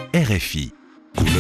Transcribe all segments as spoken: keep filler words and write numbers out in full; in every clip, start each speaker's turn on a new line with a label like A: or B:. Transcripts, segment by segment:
A: R F I. Couleur,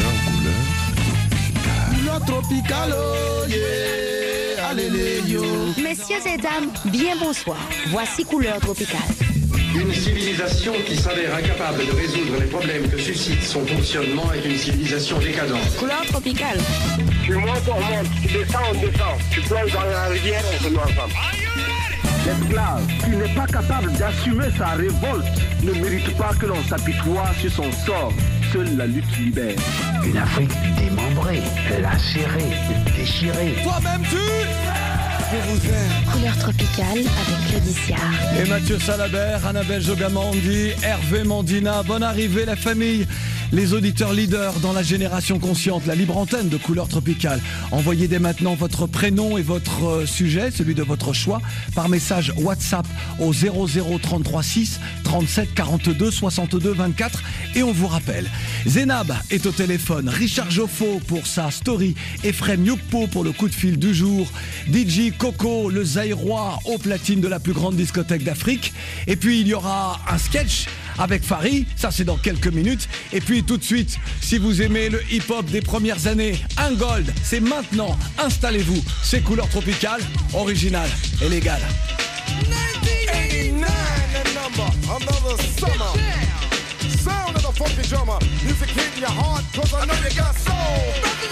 B: couleur tropicale, oh yeah, allez yo.
C: Messieurs et dames, bien bonsoir. Voici Couleur tropicale.
D: Une civilisation qui s'avère incapable de résoudre les problèmes que suscite son fonctionnement est une civilisation décadente.
C: Couleur tropicale.
E: Tu montes, on monte. Tu descends, on descend. Tu plonges dans la rivière, on se met ensemble.
F: L'esclave qui n'est pas capable d'assumer sa révolte ne mérite pas que l'on s'apitoie sur son sort. Seule la lutte libère.
G: Une Afrique démembrée, lacérée, déchirée.
B: Toi-même tu... Je vous aime.
C: Couleur tropicale avec Claude Siard.
H: Et Mathieu Salabert, Annabelle Jogamandi, Hervé Mandina. Bonne arrivée la famille. Les auditeurs leaders dans la génération consciente, la libre antenne de Couleur tropicale. Envoyez dès maintenant votre prénom et votre sujet, celui de votre choix, par message WhatsApp au zéro zéro trente-trois six trente-sept quarante-deux soixante-deux vingt-quatre. Et on vous rappelle, Zénab est au téléphone, Richard Joffo pour sa story, Ephraim Youkpo pour le coup de fil du jour, D J Coco, le Zaïrois au platine de la plus grande discothèque d'Afrique. Et puis il y aura un sketch avec Fari, ça c'est dans quelques minutes. Et puis tout de suite, si vous aimez le hip-hop des premières années, un gold, c'est maintenant. Installez-vous, c'est Couleur tropicale, original et légal.
B: nineteen eighty-nine, the number, another summer. Sound of the funky drummer, music hitting your heart, cause I know you got soul.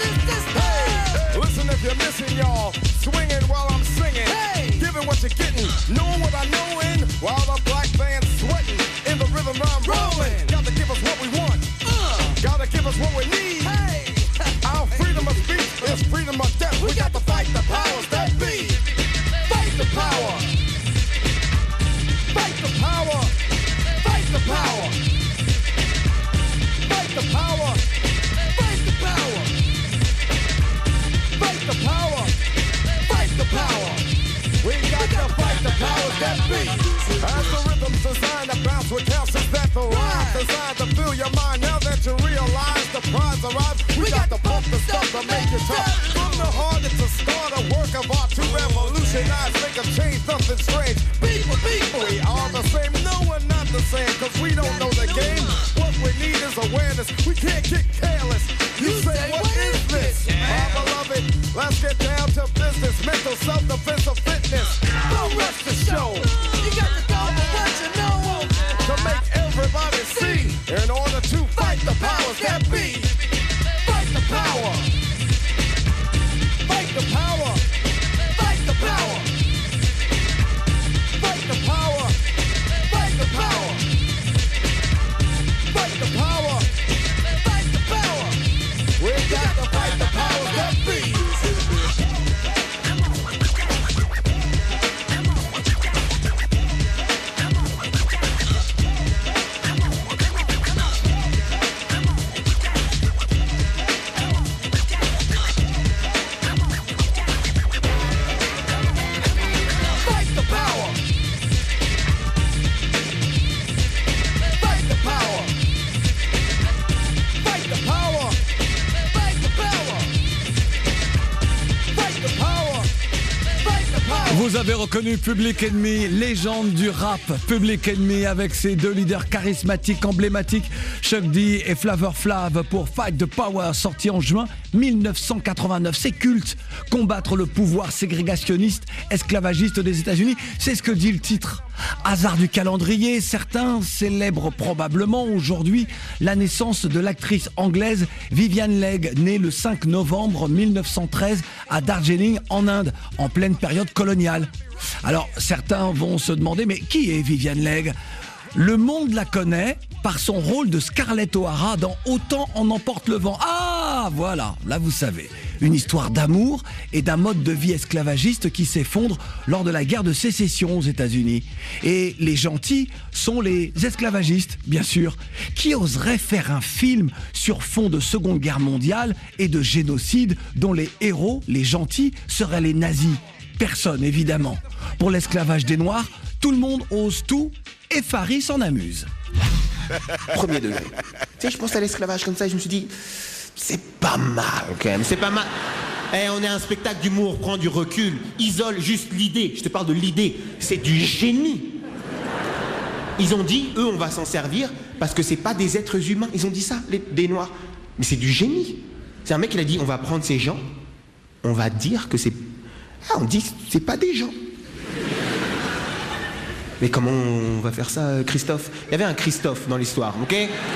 B: Hey, listen if you're missing y'all, swinging while I'm singing. Hey, giving what you're getting, knowing what I know in, while the black band's sweating. In the rhythm I'm rolling. Gotta give us what we want. Uh. Gotta give us what we need. Hey. Our freedom of speech is freedom of death. We got to fight the powers that be. Fight the power. Fight the power. Fight the power. Fight the power. Fight the power. Fight the power. Fight the power. We got to fight the powers that be. As the rhythm's designed to bounce with calcium that the rhyme designed to fill your mind. Now that you realize the prize arrives, we, we got to pump the stuff to make it tough. From the heart, it's a start, a work of art to revolutionize, make a change, something strange. People, people, we are the same. No, we're not the same, cause we don't know the game. What we need is awareness. We can't get careless. You, you say, what is this? My beloved, let's get down to business. Mental self-defense of fitness. Don't rush the show. You got to go for what you know. To make everybody see. In order to fight the powers that be. Fight the power. Fight the power. Fight the power. Fight the power. Fight the power. Fight the power. Fight the power. We got to fight the powers that be.
H: Vous avez reconnu Public Enemy, légende du rap. Public Enemy avec ses deux leaders charismatiques, emblématiques, Chuck D et Flavor Flav pour Fight the Power, sorti en juin mille neuf cent quatre-vingt-neuf. C'est culte. Combattre le pouvoir ségrégationniste, esclavagiste des États-Unis, c'est ce que dit le titre. Hasard du calendrier, certains célèbrent probablement aujourd'hui la naissance de l'actrice anglaise Vivian Leigh, née le cinq novembre mille neuf cent treize à Darjeeling en Inde, en pleine période coloniale. Alors certains vont se demander, mais qui est Vivian Leigh ? Le monde la connaît par son rôle de Scarlett O'Hara dans Autant en emporte le vent. Ah, voilà, là vous savez. Une histoire d'amour et d'un mode de vie esclavagiste qui s'effondre lors de la guerre de sécession aux États-Unis. Et les gentils sont les esclavagistes, bien sûr. Qui oserait faire un film sur fond de Seconde Guerre mondiale et de génocide dont les héros, les gentils, seraient les nazis ? Personne, évidemment. Pour l'esclavage des Noirs, tout le monde ose tout et Fari s'en amuse.
I: Premier degré. Tu sais, je pense à l'esclavage comme ça et je me suis dit, c'est pas mal quand même, c'est pas mal. Eh, on est un spectacle d'humour, prends du recul, isole juste l'idée. Je te parle de l'idée, c'est du génie. Ils ont dit, eux, on va s'en servir parce que c'est pas des êtres humains. Ils ont dit ça, les, des Noirs. Mais c'est du génie. C'est un mec qui a dit, on va prendre ces gens, on va dire que c'est... Ah, on dit que c'est pas des gens. Mais comment on va faire ça, Christophe? Il y avait un Christophe dans l'histoire, ok?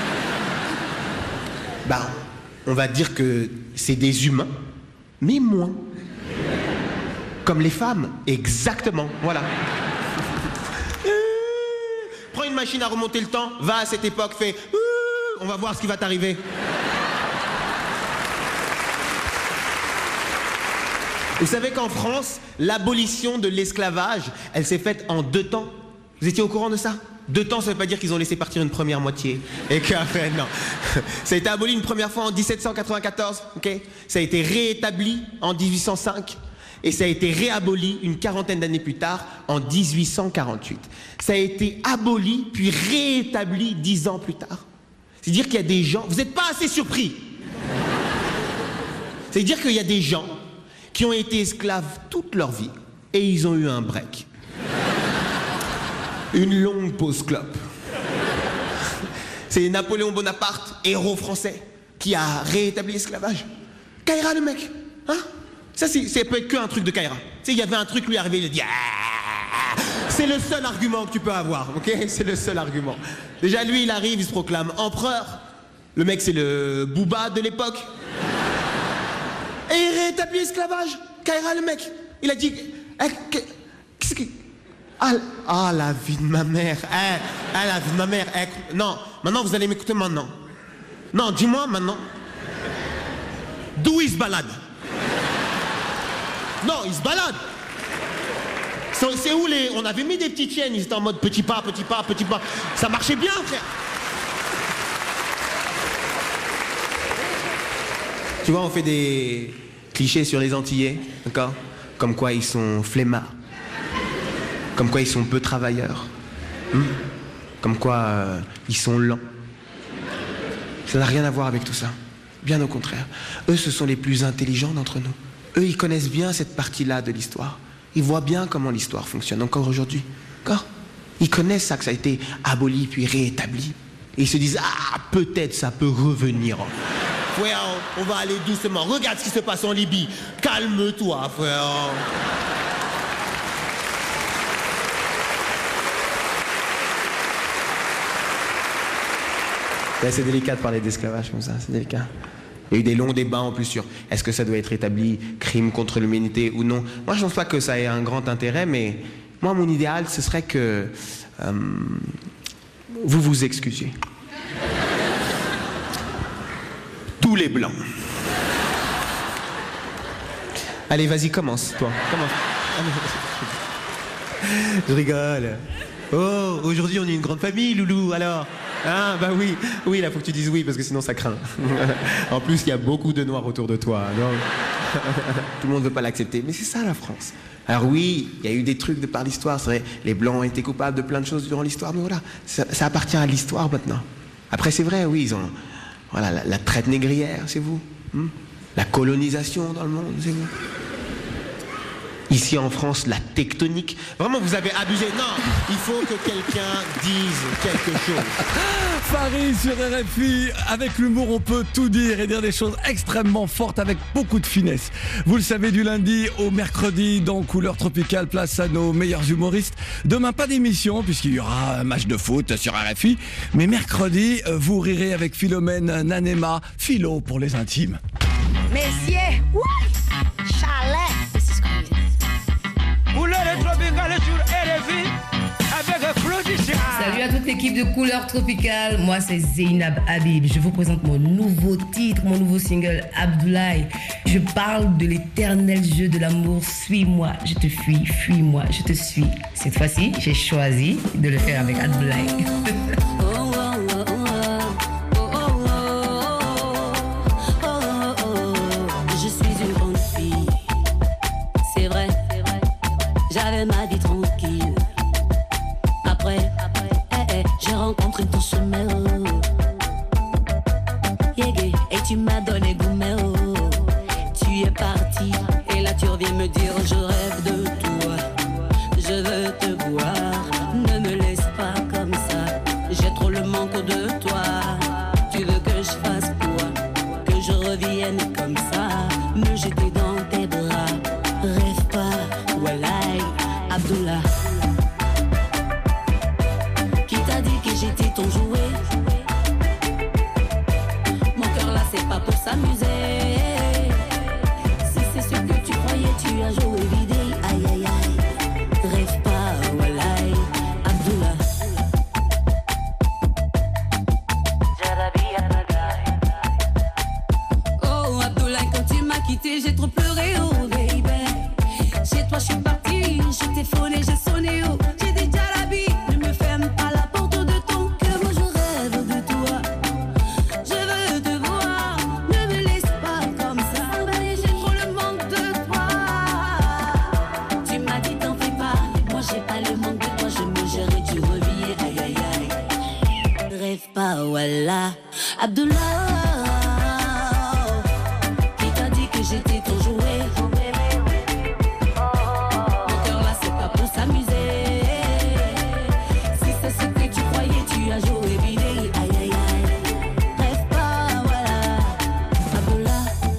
I: Bah, on va dire que c'est des humains, mais moins. Comme les femmes, exactement, voilà. Euh, prends une machine à remonter le temps, va à cette époque, fais... Euh, on va voir ce qui va t'arriver. Vous savez qu'en France, l'abolition de l'esclavage, elle s'est faite en deux temps. Vous étiez au courant de ça? Deux temps, ça veut pas dire qu'ils ont laissé partir une première moitié. Et qu'après, non. Ça a été aboli une première fois en dix-sept cent quatre-vingt-quatorze, ok? Ça a été réétabli en dix-huit cent cinq. Et ça a été réaboli une quarantaine d'années plus tard, en dix-huit cent quarante-huit. Ça a été aboli, puis réétabli dix ans plus tard. C'est-à-dire qu'il y a des gens... Vous n'êtes pas assez surpris. C'est-à-dire qu'il y a des gens qui ont été esclaves toute leur vie, et ils ont eu un break. Une longue pause clope. C'est Napoléon Bonaparte, héros français, qui a réétabli l'esclavage. Kaira, le mec, hein? Ça, c'est, ça peut être qu'un truc de Kaira. Tu sais, il y avait un truc, lui arrivé, il a dit... Ah, c'est le seul argument que tu peux avoir, ok? C'est le seul argument. Déjà, lui, il arrive, il se proclame empereur. Le mec, c'est le Booba de l'époque. Et il réétablit l'esclavage. Kaira, le mec, il a dit... Eh, qu'est-ce que... Ah, ah, la vie de ma mère. Eh, ah, la vie de ma mère. Eh, non, maintenant, vous allez m'écouter maintenant. Non, dis-moi maintenant. D'où il se balade? Non, il se balade. C'est où les... On avait mis des petites chiennes, ils étaient en mode petit pas, petit pas, petit pas. Ça marchait bien, frère. Tu vois, on fait des clichés sur les Antillais, d'accord? Comme quoi ils sont flemmards. Comme quoi ils sont peu travailleurs. Hum? Comme quoi euh, ils sont lents. Ça n'a rien à voir avec tout ça. Bien au contraire. Eux, ce sont les plus intelligents d'entre nous. Eux, ils connaissent bien cette partie-là de l'histoire. Ils voient bien comment l'histoire fonctionne encore aujourd'hui. D'accord? Ils connaissent ça, que ça a été aboli puis réétabli. Et ils se disent, ah, peut-être ça peut revenir. Frère, on va aller doucement. Regarde ce qui se passe en Libye. Calme-toi, frère. Là, c'est délicat de parler d'esclavage comme ça, c'est délicat. Il y a eu des longs débats en plus sur est-ce que ça doit être établi, crime contre l'humanité ou non. Moi, je ne pense pas que ça ait un grand intérêt, mais moi, mon idéal, ce serait que euh, vous vous excusiez. Tous les blancs. Allez, vas-y, commence, toi. Commence. Je rigole. Oh, aujourd'hui, on est une grande famille, loulou, alors. Ah, bah oui, oui, là, faut que tu dises oui, parce que sinon, ça craint. En plus, il y a beaucoup de noirs autour de toi, donc... Tout le monde ne veut pas l'accepter, mais c'est ça, la France. Alors oui, il y a eu des trucs de par l'histoire, c'est vrai, les Blancs ont été coupables de plein de choses durant l'histoire, mais voilà, ça, ça appartient à l'histoire maintenant. Après, c'est vrai, oui, ils ont... Voilà, la, la traite négrière, c'est vous. Hmm? La colonisation dans le monde, c'est vous. Ici en France, la tectonique. Vraiment, vous avez abusé. Non, il faut que quelqu'un dise quelque chose.
H: Farid sur R F I. Avec l'humour, on peut tout dire et dire des choses extrêmement fortes avec beaucoup de finesse. Vous le savez, du lundi au mercredi, dans Couleur Tropicale, place à nos meilleurs humoristes. Demain, pas d'émission, puisqu'il y aura un match de foot sur R F I. Mais mercredi, vous rirez avec Philomène Nanema. Philo pour les intimes.
C: Messieurs, oui, chalet.
A: Salut à toute l'équipe de Couleur Tropicale, moi c'est Zeynab Habib. Je vous présente mon nouveau titre, mon nouveau single Abdoulaye. Je parle de l'éternel jeu de l'amour. Suis-moi, je te fuis, fuis-moi, je te suis. Cette fois-ci, j'ai choisi de le faire avec Abdoulaye.
J: Je suis une grande fille, c'est vrai, j'avais ma vie tranquille. Après, eh, eh, j'ai rencontré ton chemin, oh. Yeah, yeah. Et tu m'as donné goût, mais oh. Tu es parti, et là tu reviens me dire je rêve de toi. Je veux te voir, ne me laisse pas comme ça. J'ai trop le manque de toi. Qui t'a dit que j'étais ton jouet? Mon cœur là c'est pas pour s'amuser. Si c'est ce que tu croyais, tu as joué bidé. Aïe aïe aïe. Rêve pas, voilà. Abdullah.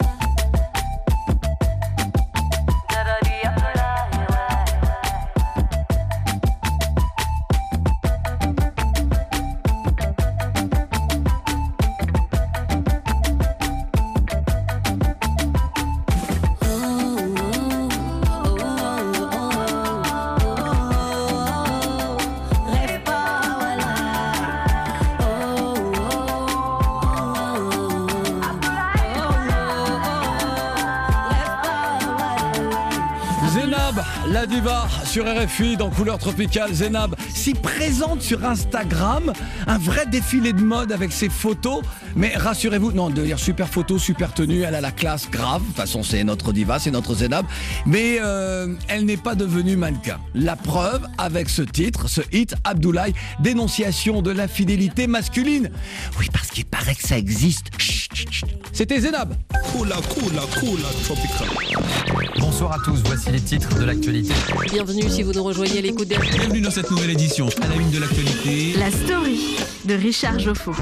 H: Zénab, la diva sur R F I dans Couleur Tropicale. Zénab, si présente sur Instagram, un vrai défilé de mode avec ses photos. Mais rassurez-vous, non, de dire super photo, super tenue, elle a la classe grave. De toute façon, c'est notre diva, c'est notre Zénab. Mais euh, elle n'est pas devenue mannequin. La preuve avec ce titre, ce hit, Abdoulaye, dénonciation de l'infidélité masculine. Oui, parce qu'il paraît que ça existe. Chut, chut, chut. C'était Zénab.
K: Coula, coula, coula, tropical.
L: Bonsoir à tous, voici les titres de l'actualité.
M: Bienvenue si vous nous rejoignez à l'écoute de...
K: Bienvenue dans cette nouvelle édition. À la une de l'actualité.
N: La story de Richard Joffo.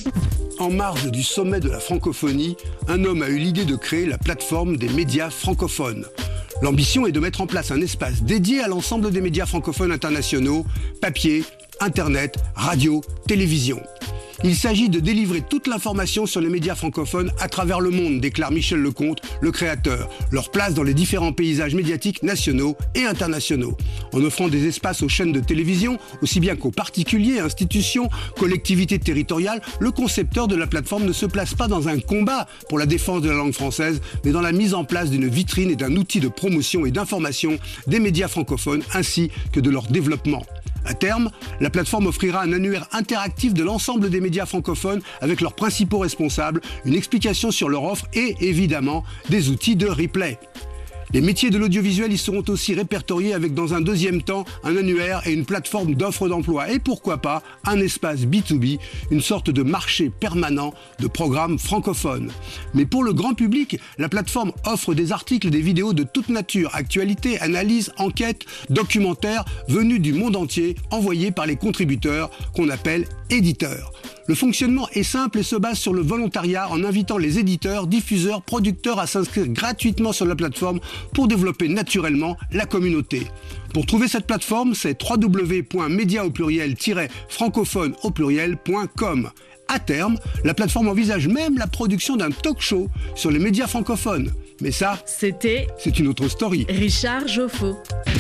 O: En marge du sommet de la francophonie, un homme a eu l'idée de créer la plateforme des médias francophones. L'ambition est de mettre en place un espace dédié à l'ensemble des médias francophones internationaux, papier, internet, radio, télévision. Il s'agit de délivrer toute l'information sur les médias francophones à travers le monde, déclare Michel Lecomte, le créateur, leur place dans les différents paysages médiatiques nationaux et internationaux. En offrant des espaces aux chaînes de télévision, aussi bien qu'aux particuliers, institutions, collectivités territoriales, le concepteur de la plateforme ne se place pas dans un combat pour la défense de la langue française, mais dans la mise en place d'une vitrine et d'un outil de promotion et d'information des médias francophones ainsi que de leur développement. À terme, la plateforme offrira un annuaire interactif de l'ensemble des médias francophones avec leurs principaux responsables, une explication sur leur offre et, évidemment, des outils de replay. Les métiers de l'audiovisuel y seront aussi répertoriés avec, dans un deuxième temps, un annuaire et une plateforme d'offres d'emploi. Et pourquoi pas, un espace B deux B, une sorte de marché permanent de programmes francophones. Mais pour le grand public, la plateforme offre des articles et des vidéos de toute nature, actualités, analyses, enquêtes, documentaires, venus du monde entier, envoyés par les contributeurs qu'on appelle éditeurs. Le fonctionnement est simple et se base sur le volontariat en invitant les éditeurs, diffuseurs, producteurs à s'inscrire gratuitement sur la plateforme pour développer naturellement la communauté. Pour trouver cette plateforme, c'est w w w point media au pluriel francophone au pluriel point com. À terme, la plateforme envisage même la production d'un talk show sur les médias francophones. Mais ça,
N: c'était...
O: c'est une autre story.
N: Richard Joffo.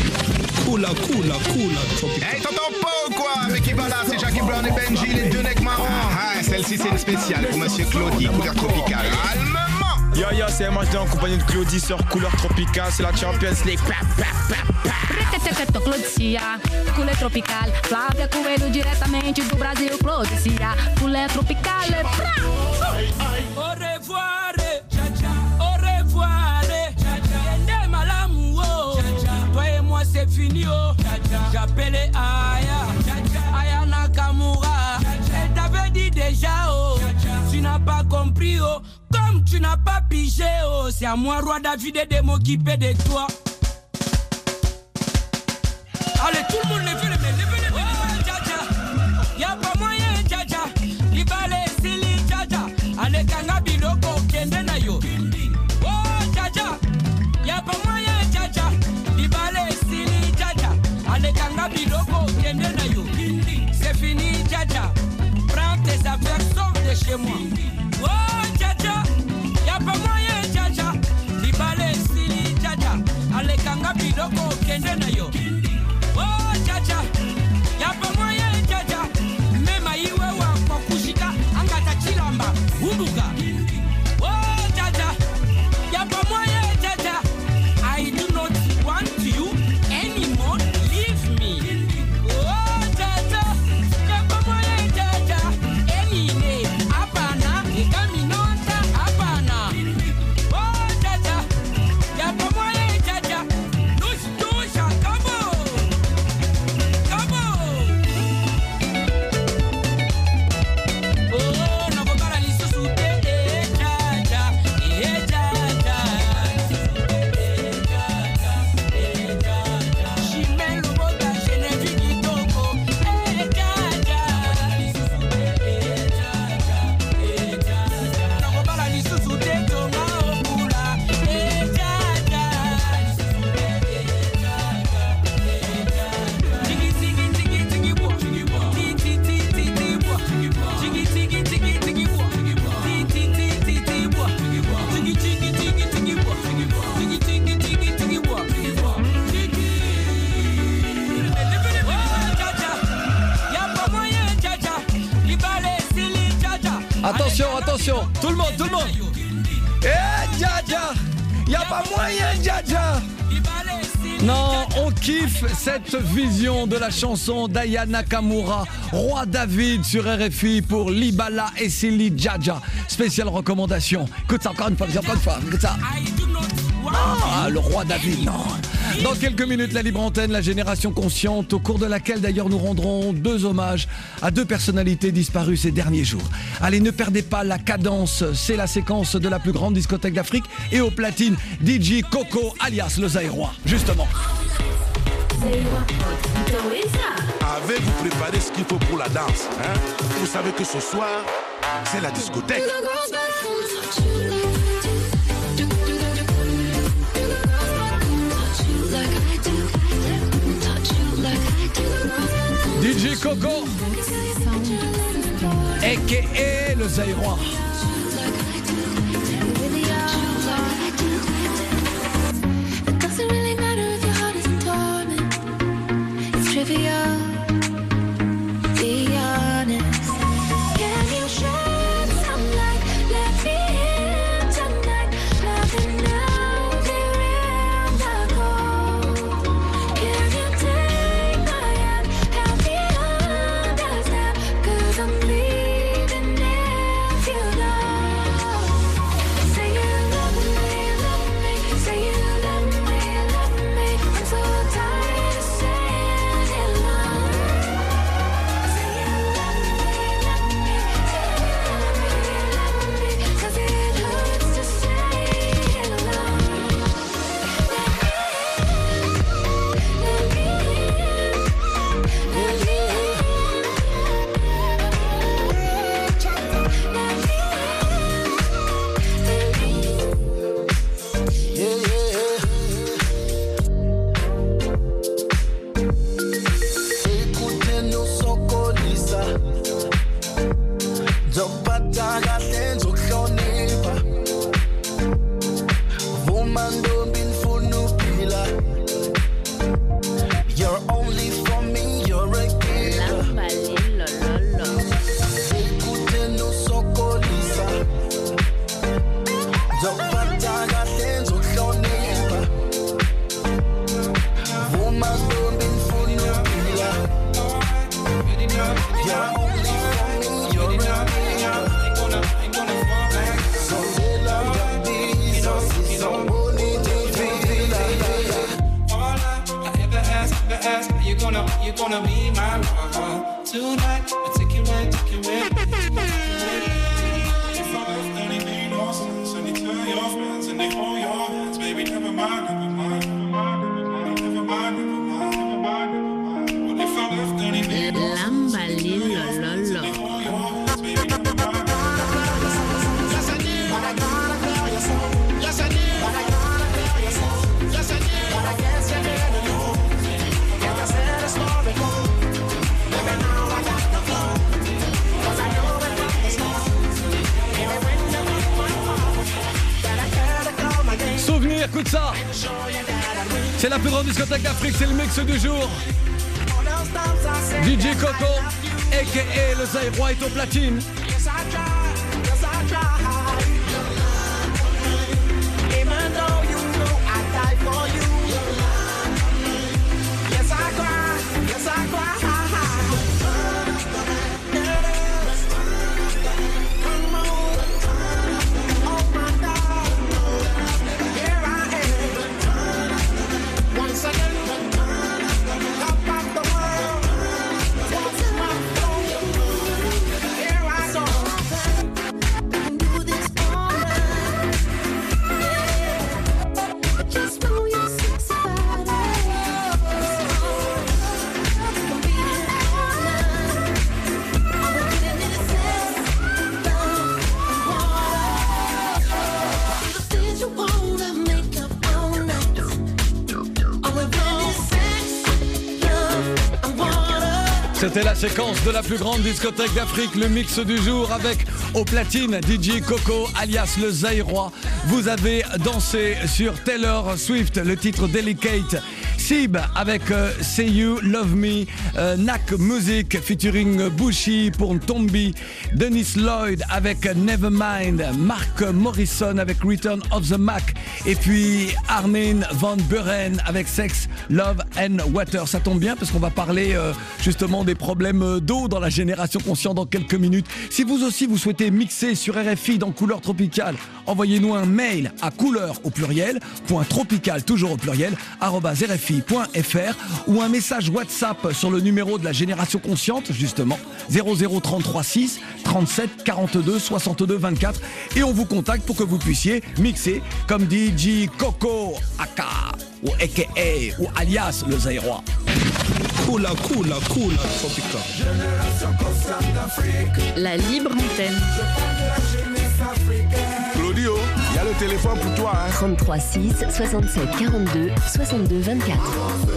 K: Coula, coula, coula, tropical.
P: Hey, t'entends pas ou quoi? Mais qui va là? C'est Jackie Brown et Benji, les deux necks marrons. Ah, celle-ci c'est une spéciale pour Monsieur Claudie, Couleur Tropicale. Allemand!
Q: Yo yo, c'est M H D en compagnie de Claudie sur Couleur Tropicale, c'est la Champions League.
J: Claudia, Couleur Tropicale, Flávia Coelho diretamente do Brasil, Claudia, Couleur Tropicale.
R: Au revoir, au revoir, Yende malamu, toi et moi c'est fini, j'appelle Aya, Aya Nakamura, elle t'avait dit déjà, oh, tu n'as pas compris, oh, comme tu n'as pas pigé, oh, c'est à moi, roi David, de m'occuper de toi. Allez, tout le monde, levez les mains, levez les mains. Oh, Dja Dja, y'a pas moyen, Dja Dja. Libale, Sili, Dja Dja. Allez, Kanga, Biloko, Kende na yo. Oh, Dja Dja, y'a pas moyen, Dja Dja. Libale, Sili, Dja Dja. Allez, Kanga, Biloko, Kende na yo. C'est fini, Dja Dja. Prends tes affaires, sors de chez moi. Oh, Dja Dja, y'a pas moyen, Dja Dja. Libale, Sili, Dja Dja. Allez, Kanga, Biloko, Kende na yo. Oh, Dja Dja, y'a pas moyen, Dja Dja. Mema iwe wa kwa kushika, angata chilamba, unduka. Oh, Dja Dja, y'a pas moyen, Dja Dja. I do not want you anymore, leave me. Oh, Dja Dja, y'a pas moyen, Dja Dja. Enine, apana, ikaminonta, apana. Oh, Dja Dja, y'a pas moyen, Dja Dja. Touche, touche, akabo. Oh, nakobala lisusu
H: Attention, tout le monde, tout le monde. Eh, Dja, y a pas moyen, Dja. Non, on kiffe cette vision de la chanson d'Aya Nakamura, Roi David sur R F I pour Libala et Silly Dja. Spéciale recommandation. Écoute ça encore une fois, encore une fois, écoute ça. Ah, le Roi David, non. Dans quelques minutes, la libre antenne, la génération consciente, au cours de laquelle d'ailleurs nous rendrons deux hommages à deux personnalités disparues ces derniers jours. Allez, ne perdez pas la cadence, c'est la séquence de la plus grande discothèque d'Afrique et au platine, D J Coco alias le Zaïrois, justement.
S: Avez-vous préparé ce qu'il faut pour la danse, hein? Vous savez que ce soir, c'est la discothèque.
H: D J Coco, a k a le Zaïrois. Écoute ça, c'est la plus grande discothèque d'Afrique, c'est le mix du jour. D J Coco, a k a le Zaïrois est au platine. C'était la séquence de la plus grande discothèque d'Afrique, le mix du jour avec au platine D J Coco alias le Zaïrois. Vous avez dansé sur Taylor Swift, le titre Delicate. Sib avec euh, Say You Love Me, euh, Nak Music featuring Bushi pour Ntombi, Dennis Lloyd avec Nevermind, Mark Morrison avec Return of the Mac et puis Armin van Buren avec Sex, Love and Water. Ça tombe bien parce qu'on va parler euh, justement des problèmes d'eau dans la génération consciente dans quelques minutes. Si vous aussi vous souhaitez mixer sur R F I dans Couleur Tropicale, envoyez-nous un mail à couleur au pluriel, point tropical toujours au pluriel, arobase R F I point F R ou un message WhatsApp sur le numéro de la génération consciente justement zéro zéro trente-trois six trente-sept quarante-deux soixante-deux vingt-quatre et on vous contacte pour que vous puissiez mixer comme D J Coco Aka ou A K A ou alias le Zaïrois.
K: Coula, coula, coula, Tropica.
N: La libre antenne.
S: Claudio, il y a le téléphone pour toi. Hein.
C: trente-trois six soixante-sept quarante-deux soixante-deux vingt-quatre.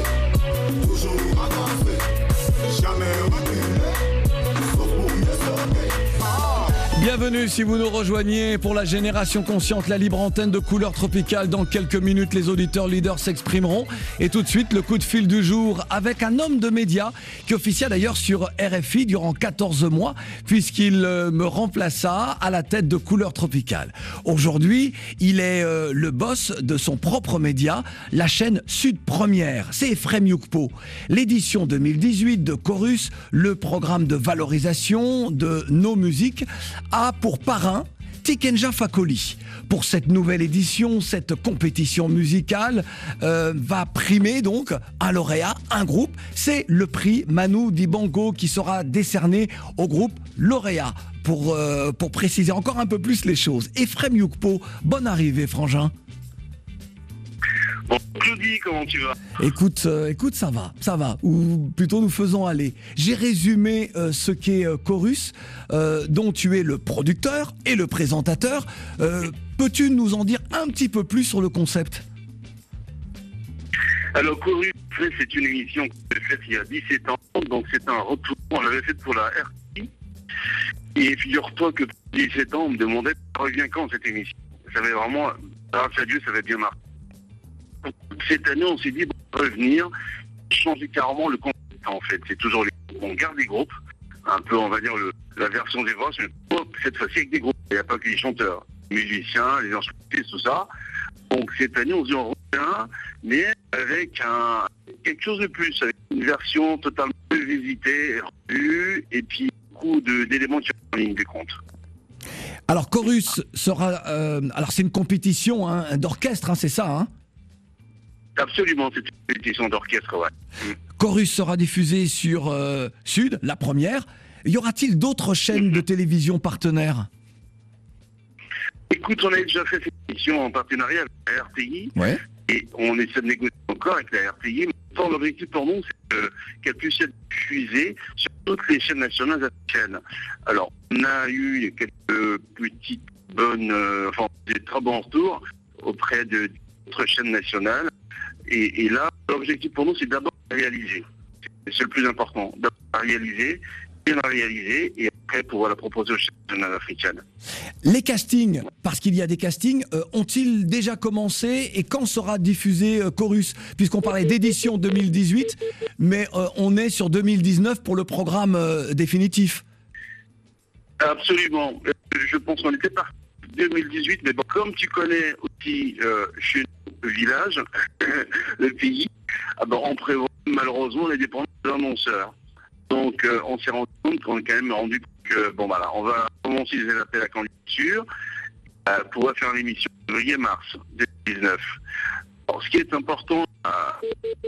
H: Bienvenue si vous nous rejoignez pour la génération consciente, la libre antenne de Couleur Tropicale. Dans quelques minutes, les auditeurs leaders s'exprimeront. Et tout de suite, le coup de fil du jour avec un homme de médias qui officia d'ailleurs sur R F I durant quatorze mois puisqu'il me remplaça à la tête de Couleur Tropicale. Aujourd'hui, il est euh, le boss de son propre média, la chaîne Sud Première. C'est Ephrem Youkpo. L'édition deux mille dix-huit de Chorus, le programme de valorisation de nos musiques, a pour parrain Tikenja Fakoli. Pour cette nouvelle édition, cette compétition musicale euh, va primer donc un lauréat, un groupe. C'est le prix Manu Dibango qui sera décerné au groupe lauréat. Pour, euh, pour préciser encore un peu plus les choses, Ephrem Youkpo, bonne arrivée frangin.
E: Bon, Claudie, comment tu vas?
H: Écoute, euh, écoute, ça va, ça va. Ou plutôt nous faisons aller. J'ai résumé euh, ce qu'est euh, Chorus, euh, dont tu es le producteur et le présentateur. Euh, peux-tu nous en dire un petit peu plus sur le concept?
E: Alors, Chorus, c'est une émission que j'ai faite il y a dix-sept ans, donc c'est un retour. On l'avait faite pour la R T I. Et figure-toi que pour dix-sept ans, on me demandait « Revient quand cette émission ?» Ça avait vraiment, grâce à Dieu, ça avait bien marqué. Cette année, on s'est dit, bon, revenir, changer carrément le concept en fait. C'est toujours les on garde les groupes, un peu, on va dire, le, la version des voix, mais cette fois-ci avec des groupes. Il n'y a pas que les chanteurs, les musiciens, les instrumentistes, tout ça. Donc cette année, on se dit, on revient, mais avec un, quelque chose de plus, avec une version totalement revisitée, revue, et puis beaucoup de, d'éléments qui sont en ligne des comptes.
H: Alors, Chorus sera. Euh, alors, c'est une compétition hein, d'orchestre, hein, c'est ça hein?
E: Absolument, c'est une compétition d'orchestre, ouais.
H: Chorus sera diffusé sur euh, Sud, la première. Y aura-t-il d'autres chaînes de télévision partenaires?
E: Écoute, on a déjà fait cette émission en partenariat avec la R T I.
H: Ouais.
E: Et on essaie de négocier encore avec la R T I. Mais l'objectif pour nous, c'est que, qu'elle puisse être diffusée sur toutes les chaînes nationales africaines. Alors, on a eu quelques petites bonnes, euh, enfin, des très bons retours auprès de d'autres chaînes nationales. Et, et là, l'objectif pour nous, c'est d'abord de réaliser. C'est le plus important. D'abord réaliser, bien réaliser, et après pouvoir la proposer aux chaînes africaines.
H: Les castings, parce qu'il y a des castings, euh, ont-ils déjà commencé et quand sera diffusé euh, Chorus? Puisqu'on parlait d'édition deux mille dix-huit, mais euh, on est sur deux mille dix-neuf pour le programme euh, définitif.
E: Absolument. Je pense qu'on était parti deux mille dix-huit, mais bon, comme tu connais aussi euh, chez nous le village, le pays, ah ben, on prévoit malheureusement les dépendances de l'annonceur. Donc euh, on s'est rendu compte qu'on est quand même rendu que bon voilà, on va commencer les appels à candidature euh, pour faire une émission le février mars deux mille dix-neuf. Alors ce qui est important, euh,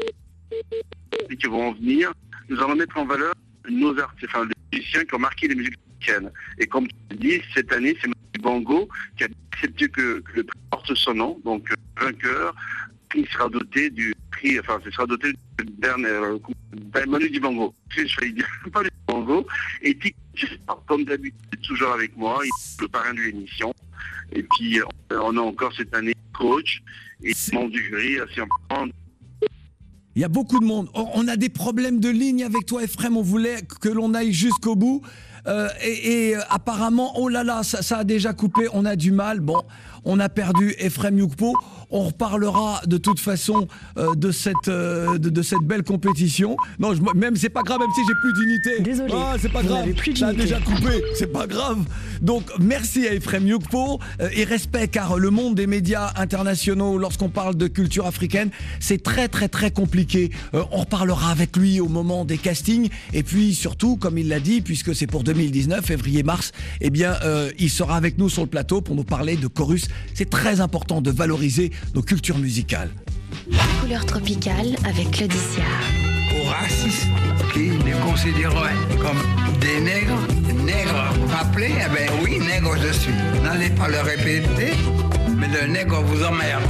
E: c'est qu'ils vont venir, nous allons mettre en valeur nos artistes, enfin les musiciens qui ont marqué les musiques africaines. Et comme tu dis, cette année, c'est Manu Dibango qui a accepté que, que le prix porte son nom, donc euh, vainqueur, qui sera doté du prix, enfin, ce sera doté de euh, Manu Dibango. Je vais dire pas Dibango. Et Tic, comme d'habitude, toujours avec moi, il est le parrain de l'émission. Et puis, on a encore cette année coach et membre du jury assez important.
H: Il y a beaucoup de monde. On a des problèmes de ligne avec toi, Ephrem. On voulait que l'on aille jusqu'au bout. Euh, et, et apparemment, oh là là, ça, ça a déjà coupé, on a du mal. Bon, on a perdu Ephraim Youkpo. On reparlera de toute façon euh, de, cette, euh, de, de cette belle compétition. Non, je, même c'est pas grave, même si j'ai plus d'unité.
N: Désolé,
H: ah, c'est pas
N: vous
H: grave.
N: n'avez plus
H: Ça a
N: d'unité.
H: déjà coupé, c'est pas grave. Donc merci à Ephraim Youkpo euh, et respect, car le monde des médias internationaux, lorsqu'on parle de culture africaine, c'est très très très compliqué. Euh, on reparlera avec lui au moment des castings, et puis surtout, comme il l'a dit, puisque c'est pour deux mille dix-neuf, février-mars, eh bien euh, il sera avec nous sur le plateau pour nous parler de chorus. C'est très important de valoriser nos cultures musicales.
C: Couleur tropicale avec Claudicia.
G: Aux racistes qui nous considéraient comme des nègres, nègres rappelés, eh bien oui, nègre je suis. N'allez pas le répéter, mais le nègre vous emmerde.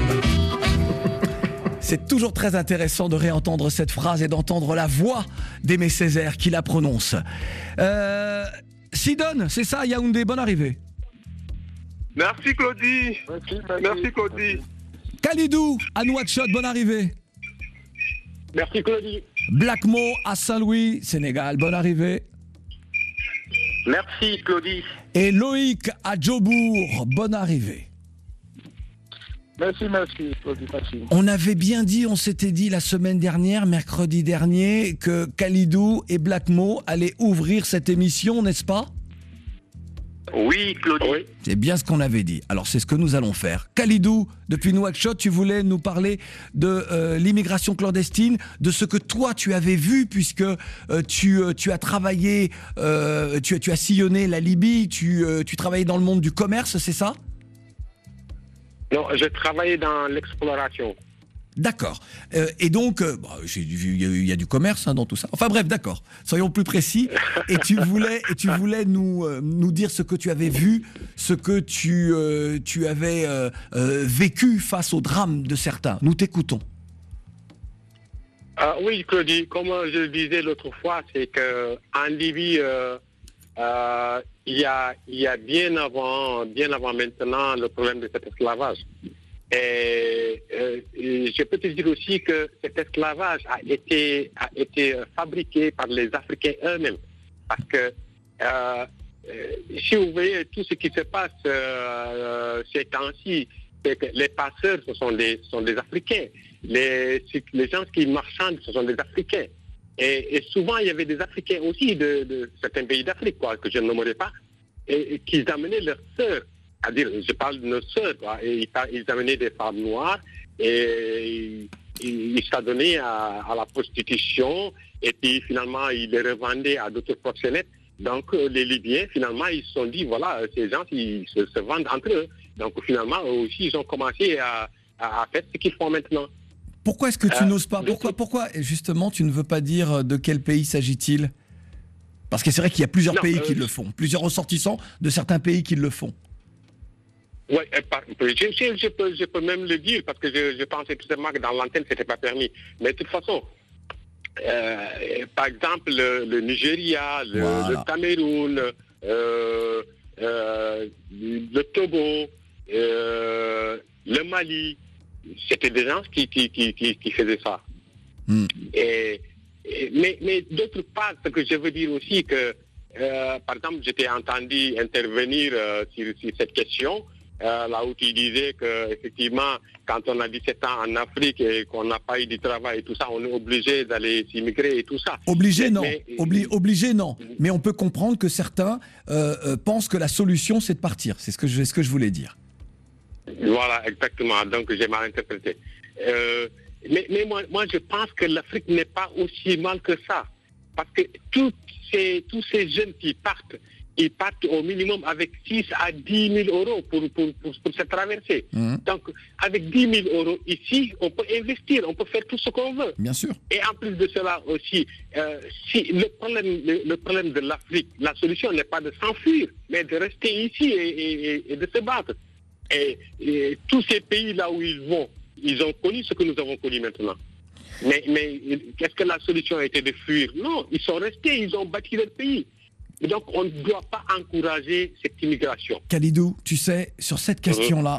H: C'est toujours très intéressant de réentendre cette phrase et d'entendre la voix d'Aimé Césaire qui la prononce. Euh, Sidon, c'est ça, Yaoundé, bonne arrivée.
E: Merci Claudie. Merci, merci Claudie.
H: Kalidou, à Nouakchott, bonne arrivée.
E: Merci Claudie.
H: Black Mo à Saint-Louis, Sénégal, bonne arrivée.
E: Merci Claudie.
H: Et Loïc à Djobourg, bonne arrivée.
E: Merci, merci Claudie, merci.
H: On avait bien dit, on s'était dit la semaine dernière, mercredi dernier, que Kalidou et Black Mo allaient ouvrir cette émission, n'est-ce pas ?
E: Oui, Claudie. Oui.
H: C'est bien ce qu'on avait dit. Alors, c'est ce que nous allons faire. Kalidou, depuis Nouakchott, tu voulais nous parler de euh, l'immigration clandestine, de ce que toi, tu avais vu, puisque euh, tu, euh, tu as travaillé, euh, tu, tu as sillonné la Libye, tu, euh, tu travaillais dans le monde du commerce, c'est ça ?
E: Non, j'ai travaillé dans l'exploration.
H: D'accord. Euh, et donc, euh, bah, j'ai vu, il y, a- il y a du commerce hein, dans tout ça. Enfin bref, d'accord. Soyons plus précis. Et tu voulais, et tu voulais nous, euh, nous dire ce que tu avais vu, ce que tu, euh, tu avais euh, euh, vécu face au drame de certains. Nous t'écoutons.
E: Ah oui, Claudie, comme je le disais l'autre fois, c'est qu'en Libye, euh, euh, il y a, il y a bien avant, bien avant maintenant le problème de cet esclavage. Et, euh, et je peux te dire aussi que cet esclavage a été, a été fabriqué par les Africains eux-mêmes. Parce que euh, euh, si vous voyez tout ce qui se passe euh, ces temps-ci, c'est que les passeurs, ce sont des, ce sont des Africains. Les, les gens qui marchandent, ce sont des Africains. Et, et souvent, il y avait des Africains aussi de, de certains pays d'Afrique, quoi, que je ne nommerai pas, et, et qui amenaient leurs sœurs. C'est-à-dire, je parle de nos sœurs, quoi, et ils, ils amenaient des femmes noires et ils ils s'adonnaient à, à la prostitution et puis finalement, ils les revendaient à d'autres proxénètes. Donc, euh, les Libyens, finalement, ils se sont dit, voilà, ces gens, ils se, se vendent entre eux. Donc, finalement, eux aussi, ils ont commencé à, à, à faire ce qu'ils font maintenant.
H: Pourquoi est-ce que tu
E: Euh,
H: n'oses pas pourquoi, pourquoi, justement, tu ne veux pas dire de quel pays s'agit-il ? Parce que c'est vrai qu'il y a plusieurs
E: Non,
H: pays
E: euh,
H: qui le font, plusieurs ressortissants de certains pays qui le font.
E: Oui, je, je, je, peux, je peux même le dire parce que je, je pensais tout simplement que dans l'antenne, ce n'était pas permis. Mais de toute façon, euh, par exemple, le, le Nigeria, le,
H: Voilà.
E: le Cameroun, euh, euh, le Togo, euh, le Mali, c'était des gens qui, qui, qui, qui, qui faisaient ça.
H: Mm.
E: Et, et- mais mais d'autre part, ce que je veux dire aussi, que, euh, par exemple, j'étais entendu intervenir euh, sur, sur cette question. Euh, là où tu disais qu'effectivement, quand on a dix-sept ans en Afrique et qu'on n'a pas eu de travail et tout ça, on est obligé d'aller s'immigrer et tout ça.
H: Obligé, non.
E: Mais-
H: Obli- obligé, non. Mais on peut comprendre que certains euh, euh, pensent que la solution, c'est de partir. C'est ce que je, ce que je voulais dire.
E: Voilà, exactement. Donc, j'ai mal interprété. Euh, mais mais moi, moi, je pense que l'Afrique n'est pas aussi mal que ça. Parce que toutes ces, tous ces jeunes qui partent, ils partent au minimum avec six à dix mille euros pour, pour, pour, pour se traverser.
H: Mmh.
E: Donc, avec dix mille euros ici, on peut investir, on peut faire tout ce qu'on veut.
H: Bien sûr.
E: Et en plus de cela aussi, euh, si le problème, le, le problème de l'Afrique, la solution n'est pas de s'enfuir, mais de rester ici et, et, et de se battre. Et, et tous ces pays-là où ils vont, ils ont connu ce que nous avons connu maintenant. Mais, mais qu'est-ce que la solution a été de fuir? Non, ils sont restés, ils ont bâti leur pays. Et donc, on ne doit pas encourager cette immigration.
H: Kalidou, tu sais, sur cette question-là,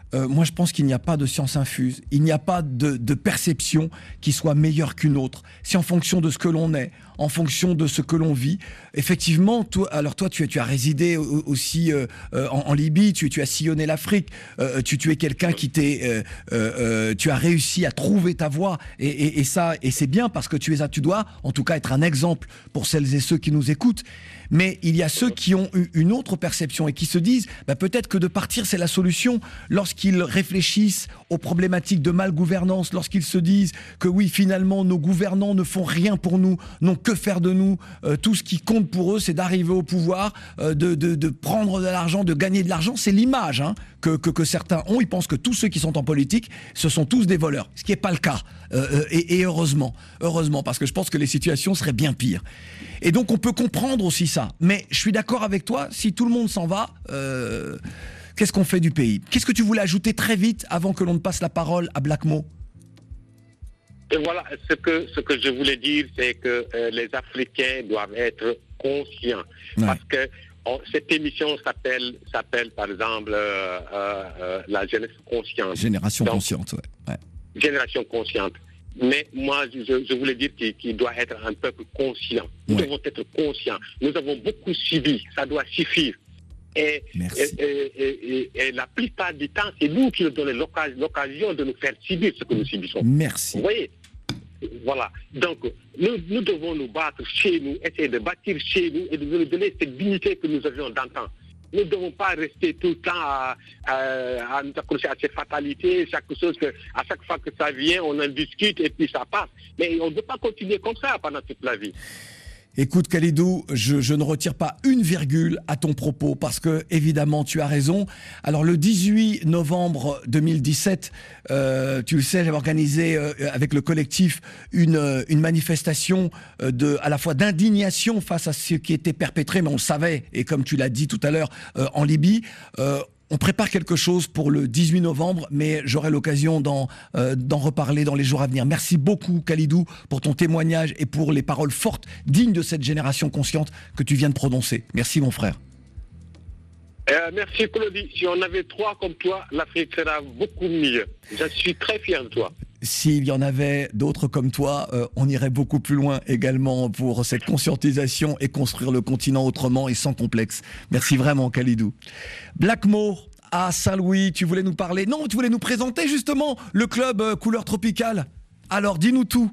H: euh, moi je pense qu'il n'y a pas de science infuse, il n'y a pas de, de perception qui soit meilleure qu'une autre. C'est en fonction de ce que l'on est, en fonction de ce que l'on vit. Effectivement, toi, alors toi tu, tu as résidé aussi euh, en, en Libye, tu, tu as sillonné l'Afrique, euh, tu, tu es quelqu'un qui t'est, euh, euh, tu as réussi à trouver ta voie, et, et, et ça, et c'est bien parce que tu es, tu dois en tout cas être un exemple pour celles et ceux qui nous écoutent. Mais il y a ceux qui ont eu une autre perception et qui se disent bah, peut-être que de partir c'est la solution, lorsqu'ils réfléchissent aux problématiques de malgouvernance, lorsqu'ils se disent que oui, finalement nos gouvernants ne font rien pour nous, n'ont que faire de nous, euh, tout ce qui compte pour eux c'est d'arriver au pouvoir, euh, de, de, de prendre de l'argent, de gagner de l'argent. C'est l'image hein, que, que, que certains ont. Ils pensent que tous ceux qui sont en politique ce sont tous des voleurs, ce qui n'est pas le cas, euh, et, et heureusement, heureusement parce que je pense que les situations seraient bien pires. Et donc on peut comprendre aussi ça. Mais je suis d'accord avec toi, si tout le monde s'en va, euh, qu'est-ce qu'on fait du pays? Qu'est-ce que tu voulais ajouter très vite avant que l'on ne passe la parole à Black Mo?
T: Et voilà, ce que, ce que je voulais dire, c'est que euh, les Africains doivent être conscients. Ouais. Parce que on, cette émission s'appelle, s'appelle par exemple, euh, euh, la jeunesse consciente.
H: Génération Donc, consciente, ouais. ouais.
T: Génération consciente. Mais moi, je, je voulais dire qu'il, qu'il doit être un peuple conscient. Nous ouais. devons être conscients. Nous avons beaucoup subi. Ça doit suffire. Et, et, et, et, et la plupart du temps, c'est nous qui nous donnons l'occasion, l'occasion de nous faire subir ce que nous subissons.
H: Merci.
T: Vous voyez? Voilà. Donc, nous, nous devons nous battre chez nous, essayer de bâtir chez nous et de nous donner cette dignité que nous avions d'antan. Nous ne devons pas rester tout le temps à, à, à nous accrocher à ces fatalités, chaque chose que, à chaque fois que ça vient, on en discute et puis ça passe. Mais on ne peut pas continuer comme ça pendant toute la vie.
H: Écoute Khalidou, je, je ne retire pas une virgule à ton propos parce que évidemment tu as raison. Alors le dix-huit novembre deux mille dix-sept, euh, tu le sais, j'avais organisé euh, avec le collectif une, une manifestation de, à la fois d'indignation face à ce qui était perpétré, mais on le savait, et comme tu l'as dit tout à l'heure, euh, en Libye. Euh, On prépare quelque chose pour le dix-huit novembre, mais j'aurai l'occasion d'en, euh, d'en reparler dans les jours à venir. Merci beaucoup, Khalidou, pour ton témoignage et pour les paroles fortes, dignes de cette génération consciente que tu viens de prononcer. Merci, mon frère.
T: Euh, merci, Claudie. Si on avait trois comme toi, l'Afrique sera beaucoup mieux. Je suis très fier de toi.
H: S'il y en avait d'autres comme toi, euh, on irait beaucoup plus loin également pour cette conscientisation et construire le continent autrement et sans complexe. Merci vraiment, Khalidou. Black Mo à Saint-Louis, tu voulais nous parler... Non, tu voulais nous présenter justement le club euh, Couleur Tropicale. Alors, dis-nous tout.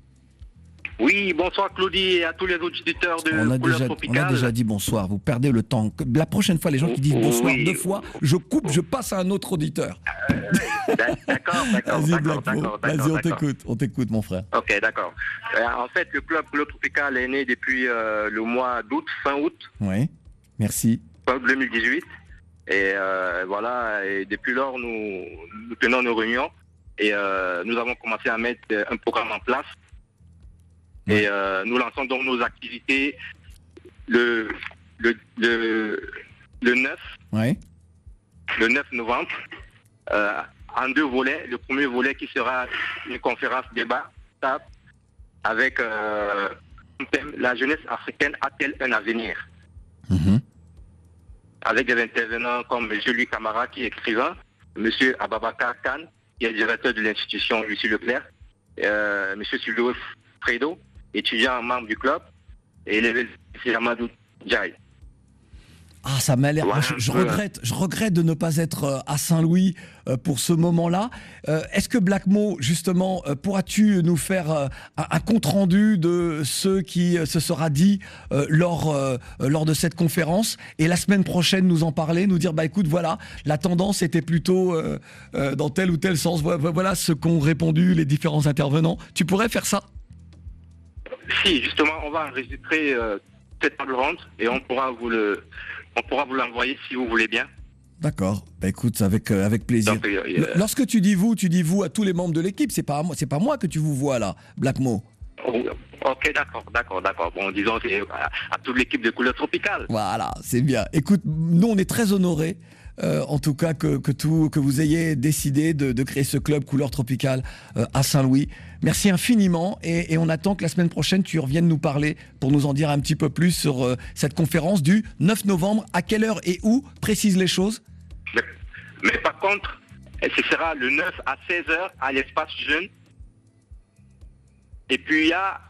U: Oui, bonsoir Claudie et à tous les auditeurs de
H: on a
U: Couleur
H: déjà,
U: Tropicale.
H: On a déjà dit bonsoir, vous perdez le temps. La prochaine fois, les gens qui disent bonsoir oui. deux fois, je coupe, je passe à un autre auditeur.
U: Euh, d'accord, d'accord,
H: Vas-y,
U: d'accord,
H: d'accord,
U: d'accord,
H: Vas-y, on
U: d'accord.
H: t'écoute, on t'écoute, mon frère.
U: Ok, d'accord. Euh, en fait, le club Couleur Tropicale est né depuis euh, le mois d'août, fin août.
H: Oui, merci.
U: deux mille dix-huit. Et euh, voilà, et depuis lors, nous, nous tenons nos réunions et euh, nous avons commencé à mettre un programme en place. Et euh, nous lançons donc nos activités le, le, le, le neuf,
H: ouais.
U: le neuf novembre, euh, en deux volets. Le premier volet qui sera une conférence débat avec euh, un thème, la jeunesse africaine a-t-elle un avenir?
H: Mm-hmm.
U: Avec des intervenants comme M. Louis Camara qui est écrivain, M. Ababakar Khan qui est directeur de l'institution Lucie Leclerc, euh, M. Silvio Fredo, étudiant membre du club, et le Amadou Djaï.
H: Ah, ça m'a l'air.
U: Voilà,
H: je, je regrette, je regrette de ne pas être à Saint-Louis pour ce moment-là. Euh, est-ce que Black Mo, justement, pourras-tu nous faire un, un compte-rendu de ce qui se sera dit euh, lors, euh, lors de cette conférence, et la semaine prochaine nous en parler, nous dire, bah écoute, voilà, la tendance était plutôt euh, euh, dans tel ou tel sens. Voilà ce qu'ont répondu les différents intervenants. Tu pourrais faire ça?
U: Si, justement, on va enregistrer euh, cette table ronde et on pourra vous le, on pourra vous l'envoyer si vous voulez bien.
H: D'accord. Bah écoute, avec euh, avec plaisir. Donc, euh, euh, Lorsque tu dis vous, tu dis vous à tous les membres de l'équipe. C'est pas à moi, c'est pas moi que tu vous vois là, Black Mo.
U: Oh, ok, d'accord, d'accord, d'accord. Bon, disons c'est à, à toute l'équipe de Couleur Tropicale.
H: Voilà, c'est bien. Écoute, nous on est très honorés. Euh, en tout cas que, que, tout, que vous ayez décidé de, de créer ce club Couleur Tropicale euh, à Saint-Louis. Merci infiniment et, et on attend que la semaine prochaine tu reviennes nous parler pour nous en dire un petit peu plus sur euh, cette conférence du neuf novembre. À quelle heure et où? Précise les choses.
U: Mais, mais par contre, Et ce sera le neuf à seize heures à l'espace jeune. Et puis il y a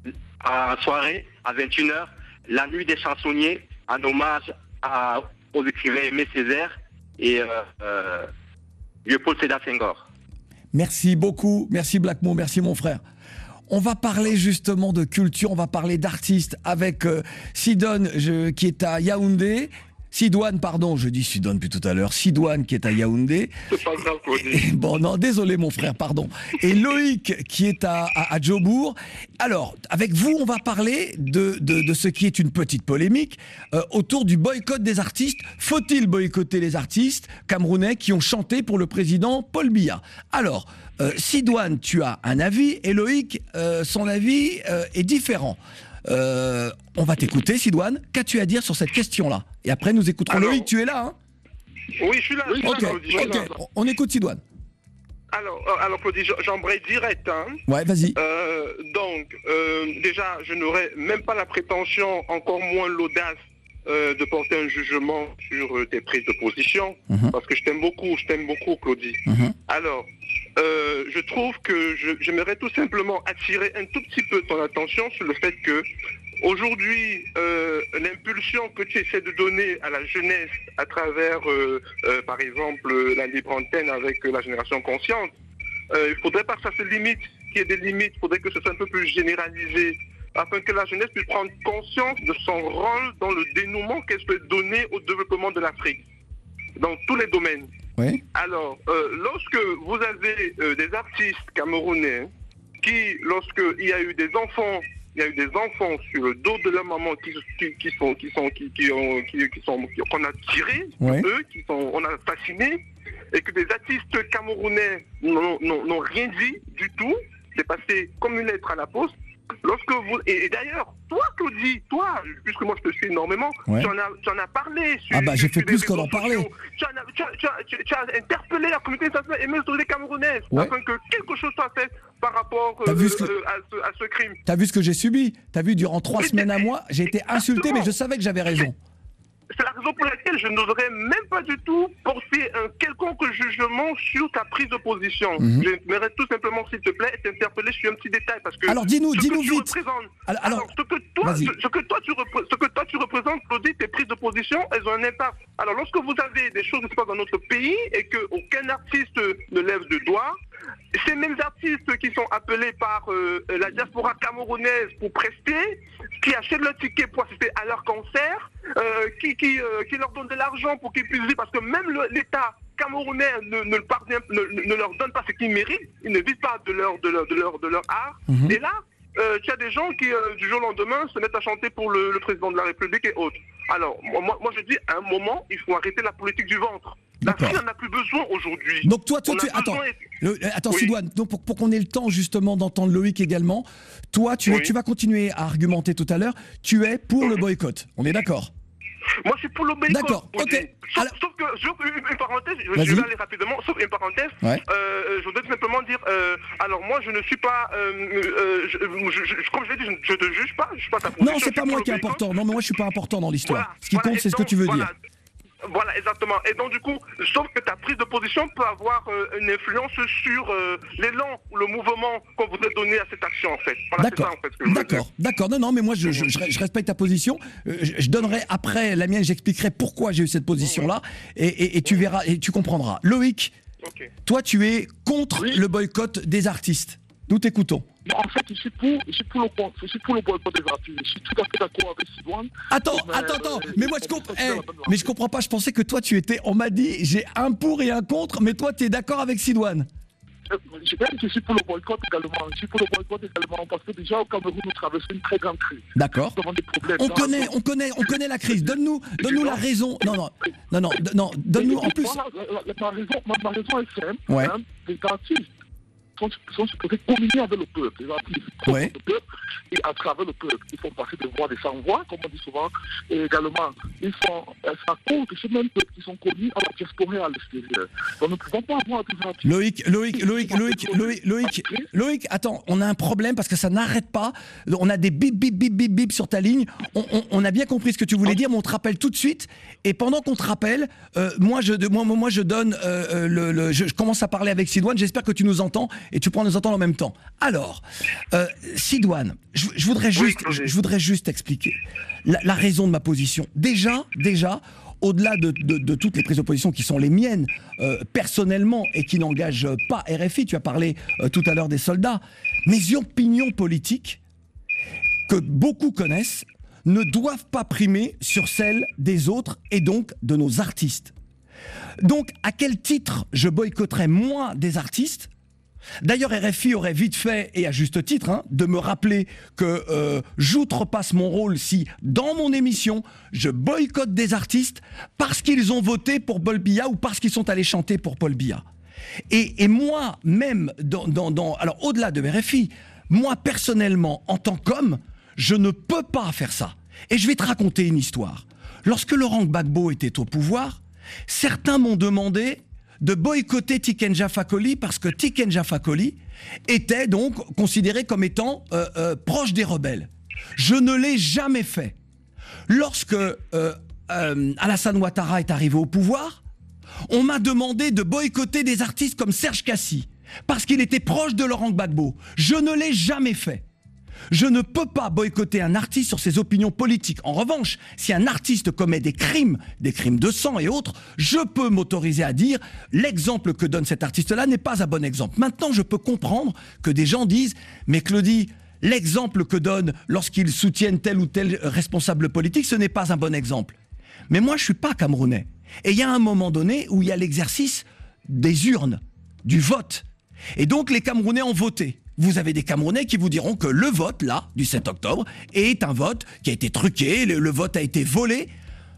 U: en soirée à vingt et une heures la nuit des chansonniers en hommage à, aux écrivains Aimé Césaire et euh, euh, Léopold Sédar Senghor.
H: Merci beaucoup, merci Blackmo, merci mon frère. On va parler justement de culture, on va parler d'artistes avec euh, Sidoine je, qui est à Yaoundé. Sidoine, pardon, je dis Sidoine depuis tout à l'heure. Sidoine qui est à Yaoundé.
U: C'est pas grave,
H: et, Bon, non, désolé mon frère, pardon. Et Loïc qui est à, à, à Djobour. Alors, avec vous, on va parler de, de, de ce qui est une petite polémique euh, autour du boycott des artistes. Faut-il boycotter les artistes camerounais qui ont chanté pour le président Paul Biya? Alors, euh, Sidoine, tu as un avis et Loïc, euh, son avis euh, est différent. Euh, on va t'écouter, Sidoine. Qu'as-tu à dire sur cette question-là? Et après, nous écouterons
D: Alors,
H: Loïc. Tu es là, hein?
D: Oui, je suis là. Je suis
H: Ok,
D: là, Claudie, je suis
H: ok.
D: là.
H: On écoute Sidoine.
D: Alors, euh, alors Claudie, j- j'embraye direct. Hein.
H: Ouais, vas-y.
D: Euh, donc, euh, déjà, je n'aurais même pas la prétention, encore moins l'audace, euh, de porter un jugement sur euh, tes prises de position,
H: Mhm.
D: parce que je t'aime beaucoup, je t'aime beaucoup, Claudie.
H: Mhm.
D: Alors, euh, je trouve que je- j'aimerais tout simplement attirer un tout petit peu ton attention sur le fait que aujourd'hui, euh, l'impulsion que tu essaies de donner à la jeunesse à travers, euh, euh, par exemple, la libre antenne avec euh, la génération consciente, euh, il ne faudrait pas que ça se limite, qu'il y ait des limites, il faudrait que ce soit un peu plus généralisé, afin que la jeunesse puisse prendre conscience de son rôle dans le dénouement qu'elle peut donner au développement de l'Afrique, dans tous les domaines.
H: Oui.
D: Alors, euh, lorsque vous avez euh, des artistes camerounais qui, lorsqu'il y a eu des enfants, il y a eu des enfants sur le dos de leur maman qui, qui, qui sont, qui sont, qui, qui ont, qui, qui sont, qui- qu'on a tirés,
H: Ouais.
D: eux, qui sont, on a fascinés, et que des artistes camerounais n'ont, n'ont, n'ont rien dit du tout, c'est passé comme une lettre à la poste. Lorsque vous, et, et d'ailleurs, toi, Claudie, toi, puisque moi je te suis énormément,
H: Ouais.
D: tu, en as, tu en as parlé sur,
H: Ah bah, j'ai
D: sur
H: fait
D: les
H: plus que
D: réseaux
H: d'en parler.
D: sociaux. Tu, en as, tu, as, tu, as, tu- tu as interpellé la communauté internationale et même les camerounaises
H: Ouais.
D: afin que quelque chose soit fait par rapport
H: T'as
D: euh,
H: vu ce que-
D: euh, à, ce, à ce crime.
H: T'as vu ce que j'ai subi? T'as vu, durant trois
D: Oui,
H: semaines à
D: mais-
H: moi, j'ai été insulté, mais je savais que j'avais raison.
D: C'est la raison pour laquelle je n'oserais même pas du tout porter un quelconque jugement sur ta prise de position.
H: Mhm.
D: J'aimerais tout simplement, s'il te plaît, t'interpeller sur un petit détail parce que
H: Alors, dis-nous,
D: ce
H: dis-nous
D: que tu
H: vite.
D: représentes-
H: Alors-
D: alors,
H: alors,
D: ce que toi,
H: vas-y.
D: ce, ce que toi tu repré- ce que toi tu représentes, Claudie, tes prises de position, elles ont un impact. Alors, lorsque vous avez des choses qui se passent dans notre pays et qu'aucun artiste ne lève de doigt, ces mêmes artistes qui sont appelés par euh, la diaspora camerounaise pour prester, qui achètent leur ticket pour assister à leur concert, euh, qui, qui, euh, qui leur donnent de l'argent pour qu'ils puissent vivre, parce que même le- l'État camerounais ne, ne, le parvient- ne, ne leur donne pas ce qu'ils méritent, ils ne vivent pas de leur, de leur, de leur, de leur art.
H: Mhm.
D: Et là, euh, tu as des gens qui, euh, du jour au lendemain, se mettent à chanter pour le, le président de la République et autres. Alors, moi, moi, moi, je dis, à un moment, il faut arrêter la politique du ventre. L'Afrique n'en a plus besoin aujourd'hui.
H: Donc toi, toi
D: On a
H: tu... Attends,
D: besoin-
H: le- euh, attends
D: Oui.
H: Sidoine, donc pour, pour qu'on ait le temps justement d'entendre Loïc également, toi, tu, es-
D: Oui.
H: tu vas continuer à argumenter tout à l'heure, tu es pour le boycott, on est d'accord?
D: Moi, je suis pour l'obéissance.
H: D'accord,
D: Claudie.
H: ok.
D: Sauf, sauf que, sauf une, une parenthèse, je,
H: Vas-y.
D: je vais aller rapidement, sauf une parenthèse,
H: Ouais.
D: euh, je voudrais tout simplement dire, euh, alors moi, je ne suis pas, euh, euh, je, je, je- comme je l'ai dit, je, ne- je te juge pas, je suis pas ta position.
H: Non,
D: je
H: c'est
D: suis
H: pas
D: pour
H: moi qui est
D: l'obéissance.
H: important, non mais moi je suis pas important dans l'histoire.
D: Voilà,
H: Ce qui
D: voilà,
H: compte
D: et
H: c'est ce que
D: donc,
H: tu veux
D: voilà.
H: dire.
D: Voilà, exactement. Et donc, du coup, sauf que ta prise de position peut avoir euh, une influence sur euh, l'élan ou le mouvement qu'on voudrait donner à cette action, en fait. Voilà, c'est ça,
H: D'accord,
D: en fait, ce que je veux dire.
H: d'accord, d'accord. Non, non, mais moi je, je, je- je respecte ta position. Euh, Je, je donnerai après la mienne, j'expliquerai pourquoi j'ai eu cette position-là, et, et- et tu verras et tu comprendras. Loïc,
D: Ok.
H: toi tu es contre le boycott des artistes. Nous t'écoutons.
V: En fait, je suis pour, je suis pour le, je suis pour le boycott des artistes. Je suis tout à fait d'accord avec Sidoine.
H: Attends,
V: Mais,
H: attends, attends.
V: euh,
H: Mais moi je
V: on
H: comprends.
V: peut faire la bonne
H: mais je comprends pas. Je pensais que toi tu étais. On m'a dit j'ai un pour et un contre, mais toi tu es d'accord avec Sidoine.
V: Je je vais dire que je suis pour le boycott également. Je suis pour le boycott également parce que déjà au Cameroun, nous traversons une très grande crise.
H: D'accord.
V: Nous avons des problèmes.
H: On
V: Dans-
H: connaît, on connaît, on connaît la crise. Donne-nous, donne-nous la raison. Non, non, non, non, d- non. Donne-nous en plus.
V: Voilà, la- la- ma raison, ma, ma raison est simple.
H: Ouais.
V: Hein, les artistes sont, sont supposés communier avec le peuple. Les artistes
H: ouais.
V: le peuple et à travers le peuple. Ils font passer des voix, des sans-voix, comme on dit souvent. Et également, ils sont, c'est à cause de ce même peuple qui sont connus à la diaspora et à l'extérieur. Donc nous ne pouvons pas avoir des artistes.
H: Loïc, Loïc, Loïc, Loïc, Loïc, Loïc, Loïc, attends, on a un problème parce que ça n'arrête pas. On a des bip, bip, bip, bip, bip sur ta ligne. On, on, on a bien compris ce que tu voulais dire, mais on te rappelle tout de suite. Et pendant qu'on te rappelle, euh, moi, je, moi, moi, je donne euh, le, le je, je commence à parler avec Sidoine. J'espère que tu nous entends et tu pourras nous entendre en même temps. Alors, euh, Sidoine, je, je voudrais juste, oui, je, je voudrais juste expliquer la, la raison de ma position. Déjà, déjà. Au-delà de, de, de toutes les prises de position qui sont les miennes, euh, personnellement, et qui n'engagent pas R F I, tu as parlé euh, tout à l'heure des soldats, mes opinions politiques, que beaucoup connaissent, ne doivent pas primer sur celles des autres et donc de nos artistes. Donc, à quel titre je boycotterais moins des artistes ? D'ailleurs, R F I aurait vite fait, et à juste titre, hein, de me rappeler que euh, j'outrepasse mon rôle si, dans mon émission, je boycotte des artistes parce qu'ils ont voté pour Paul Biya ou parce qu'ils sont allés chanter pour Paul Biya. Et, et moi, même, dans, dans, dans, alors au-delà de R F I, moi, personnellement, en tant qu'homme, je ne peux pas faire ça. Et je vais te raconter une histoire. Lorsque Laurent Gbagbo était au pouvoir, certains m'ont demandé de boycotter Tiken Jah Fakoly parce que Tiken Jah Fakoly était donc considéré comme étant euh, euh, proche des rebelles. Je ne l'ai jamais fait. Lorsque euh, euh, Alassane Ouattara est arrivé au pouvoir, on m'a demandé de boycotter des artistes comme Serge Kassi parce qu'il était proche de Laurent Gbagbo. Je ne l'ai jamais fait. Je ne peux pas boycotter un artiste sur ses opinions politiques. En revanche, si un artiste commet des crimes, des crimes de sang et autres, je peux m'autoriser à dire l'exemple que donne cet artiste-là n'est pas un bon exemple. Maintenant, je peux comprendre que des gens disent « Mais Claudie, l'exemple que donne lorsqu'ils soutiennent tel ou tel responsable politique, ce n'est pas un bon exemple. » Mais moi, je ne suis pas camerounais. Et il y a un moment donné où il y a l'exercice des urnes, du vote. Et donc, les Camerounais ont voté. Vous avez des Camerounais qui vous diront que le vote, là, du sept octobre, est un vote qui a été truqué, le, le vote a été volé.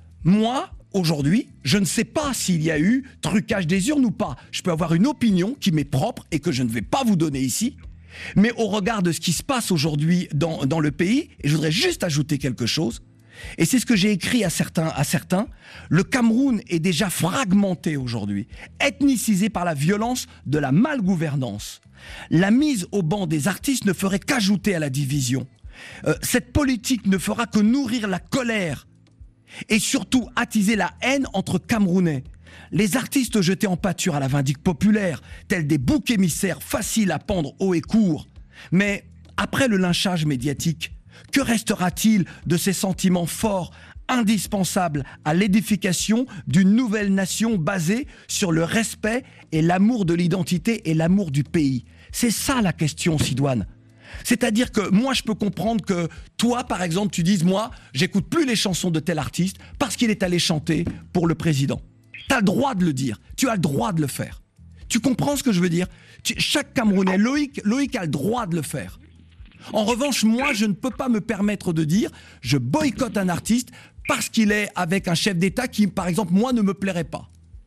H: Moi, aujourd'hui, je ne sais pas s'il y a eu trucage des urnes ou pas. Je peux avoir une opinion qui m'est propre et que je ne vais pas vous donner ici. Mais au regard de ce qui se passe aujourd'hui dans, dans le pays, et je voudrais juste ajouter quelque chose, et c'est ce que j'ai écrit à certains, à certains, le Cameroun est déjà fragmenté aujourd'hui, ethnicisé par la violence de la malgouvernance. La mise au banc des artistes ne ferait qu'ajouter à la division. Euh, cette politique ne fera que nourrir la colère et surtout attiser la haine entre Camerounais. Les artistes jetés en pâture à la vindicte populaire, tels des boucs émissaires faciles à pendre haut et court. Mais après le lynchage médiatique, que restera-t-il de ces sentiments forts, indispensables à l'édification d'une nouvelle nation basée sur le respect et l'amour de l'identité et l'amour du pays? C'est ça la question, Sidoine. C'est-à-dire que moi, je peux comprendre que toi, par exemple, tu dises, moi, j'écoute plus les chansons de tel artiste parce qu'il est allé chanter pour le président. Tu as le droit de le dire, tu as le droit de le faire. Tu comprends ce que je veux dire? tu, Chaque Camerounais, Loïc, Loïc a le droit de le faire. En revanche, moi, je ne peux pas me permettre de dire je boycotte un artiste parce qu'il est avec un chef d'État qui, par exemple, moi, ne me plairait pas.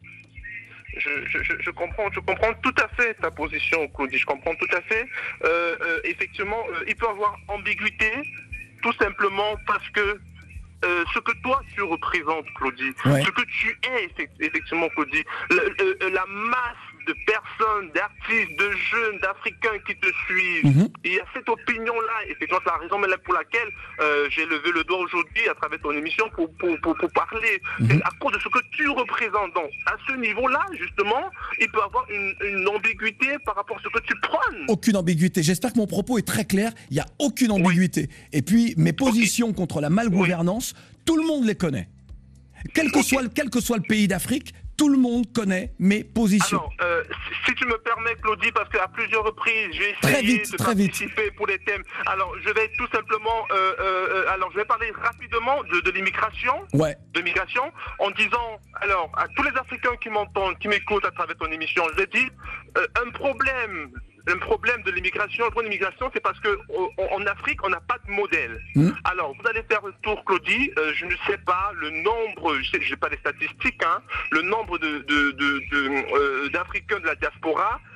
D: Je, je, je comprends, je comprends tout à fait ta position, Claudie. Je comprends tout à fait. Euh, euh, effectivement, euh, il peut y avoir ambiguïté, tout simplement parce que euh, ce que toi tu représentes, Claudie, ouais. ce que tu es effectivement, Claudie, la, la, la masse de personnes, d'artistes, de jeunes, d'Africains qui te suivent. Mm-hmm. Il y a cette opinion-là, effectivement, c'est la raison pour laquelle euh, j'ai levé le doigt aujourd'hui à travers ton émission pour, pour, pour, pour parler. Mm-hmm. C'est à cause de ce que tu représentes. Donc, à ce niveau-là, justement, il peut y avoir une, une ambiguïté par rapport à ce que tu prônes.
H: Aucune ambiguïté. J'espère que mon propos est très clair. Il n'y a aucune ambiguïté. Oui. Et puis, mes positions okay. contre la malgouvernance, oui. tout le monde les connaît. Quel que, okay. soit, quel que soit le pays d'Afrique, tout le monde connaît mes positions.
D: Alors, euh, si tu me permets, Claudie, parce qu'à plusieurs reprises, j'ai essayé
H: très vite,
D: de
H: très
D: participer
H: vite.
D: pour les thèmes. Alors, je vais tout simplement, euh, euh, alors je vais parler rapidement de, de l'immigration,
H: ouais.
D: de migration, en disant, alors, à tous les Africains qui m'entendent, qui m'écoutent à travers ton émission, je vais dire, euh, un problème. Le problème de l'immigration, le problème de l'immigration, c'est parce que en Afrique, on n'a pas de modèle. Mmh. Alors, vous allez faire le tour, Claudie. Euh, je ne sais pas le nombre, je n'ai pas les statistiques, hein, le nombre de, de, de, de, euh, d'Africains de la diaspora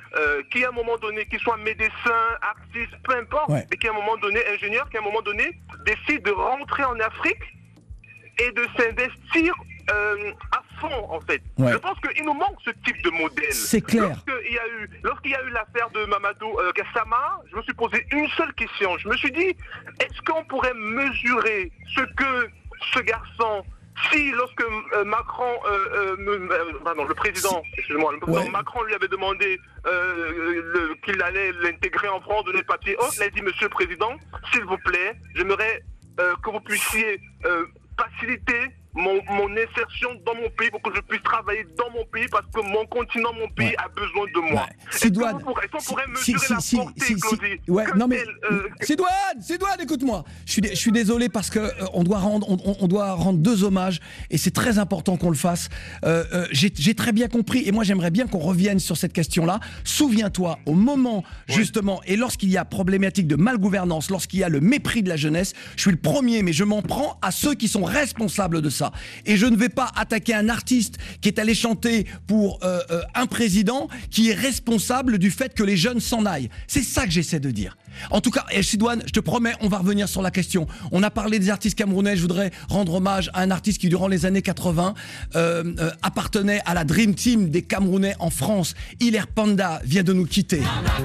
D: euh, qui à un moment donné, qui soit médecin, artiste, peu importe,
H: Ouais.
D: et qui à un moment donné, ingénieur, qui à un moment donné, décide de rentrer en Afrique et de s'investir euh, à fond, en fait.
H: Ouais.
D: Je pense qu'il nous manque ce type de modèle.
H: C'est clair.
D: Lorsqu'il y a eu, lorsqu'il y a eu l'affaire de Mamadou euh, Gassama, je me suis posé une seule question. Je me suis dit, est-ce qu'on pourrait mesurer ce que ce garçon, si lorsque euh, Macron, euh, euh, me- euh, pardon, le président, excusez-moi, le président
H: Ouais.
D: Macron lui avait demandé euh, le- qu'il allait l'intégrer en France, donner le papier. Oh, il a dit, Monsieur le Président, s'il vous plaît, j'aimerais euh, que vous puissiez euh, faciliter mon, mon insertion dans mon pays pour que je puisse travailler dans mon pays parce que mon continent, mon pays a besoin de moi. Est-ce
H: Sidoine,
D: qu'on pourrait, est-ce qu'on pourrait
H: si-
D: mesurer
H: si-
D: la
H: si-
D: portée,
H: si- si-
D: Claudie
H: ouais,
D: que
H: non mais
D: tel, euh,
H: Sidoine, Sidoine, écoute-moi. Je suis, dé- je suis désolé parce que euh, on doit rendre, on, on- on doit rendre deux hommages et c'est très important qu'on le fasse. Euh, euh, j'ai, j'ai très bien compris et moi j'aimerais bien qu'on revienne sur cette question-là. Souviens-toi, au moment justement et lorsqu'il y a problématique de malgouvernance, lorsqu'il y a le mépris de la jeunesse, je suis le premier, mais je m'en prends à ceux qui sont responsables de ça. Et je ne vais pas attaquer un artiste qui est allé chanter pour euh, euh, un président qui est responsable du fait que les jeunes s'en aillent. C'est ça que j'essaie de dire. En tout cas, et Sidoine, je te promets, on va revenir sur la question. On a parlé des artistes camerounais. Je voudrais rendre hommage à un artiste qui, durant les années quatre-vingts, euh, euh, appartenait à la Dream Team des Camerounais en France. Hilaire Panda vient de nous quitter.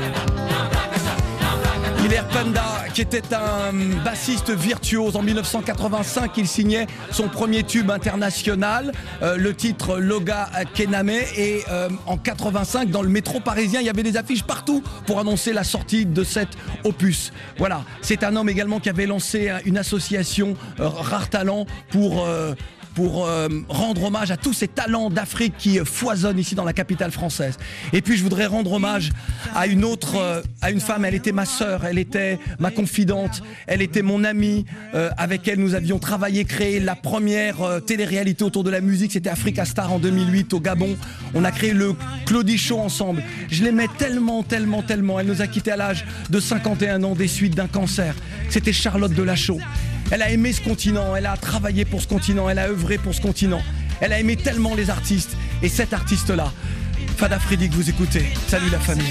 H: Hilaire Panda, qui était un bassiste virtuose. En mille neuf cent quatre-vingt-cinq, il signait son premier tube international, euh, le titre Loga Kename. Et euh, en quatre-vingt-cinq, dans le métro parisien, il y avait des affiches partout pour annoncer la sortie de cet opus. Voilà, c'est un homme également qui avait lancé euh, une association euh, Rare Talent pour... euh, pour euh, rendre hommage à tous ces talents d'Afrique qui euh, foisonnent ici dans la capitale française. Et puis je voudrais rendre hommage à une autre, euh, à une femme. Elle était ma sœur, elle était ma confidente, elle était mon amie. Euh, avec elle, nous avions travaillé, créé la première euh, télé-réalité autour de la musique. C'était Africa Star en deux mille huit au Gabon. On a créé le Claudie Show ensemble. Je l'aimais tellement, tellement, tellement. Elle nous a quittés à l'âge de cinquante et un ans des suites d'un cancer. C'était Charlotte Delachaux. Elle a aimé ce continent, elle a travaillé pour ce continent, elle a œuvré pour ce continent. Elle a aimé tellement les artistes. Et cet artiste-là, Fada Freddy que vous écoutez. Salut la famille.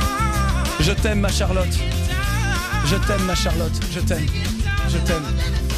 H: Je t'aime ma Charlotte. Je t'aime ma Charlotte. Je t'aime. Je t'aime.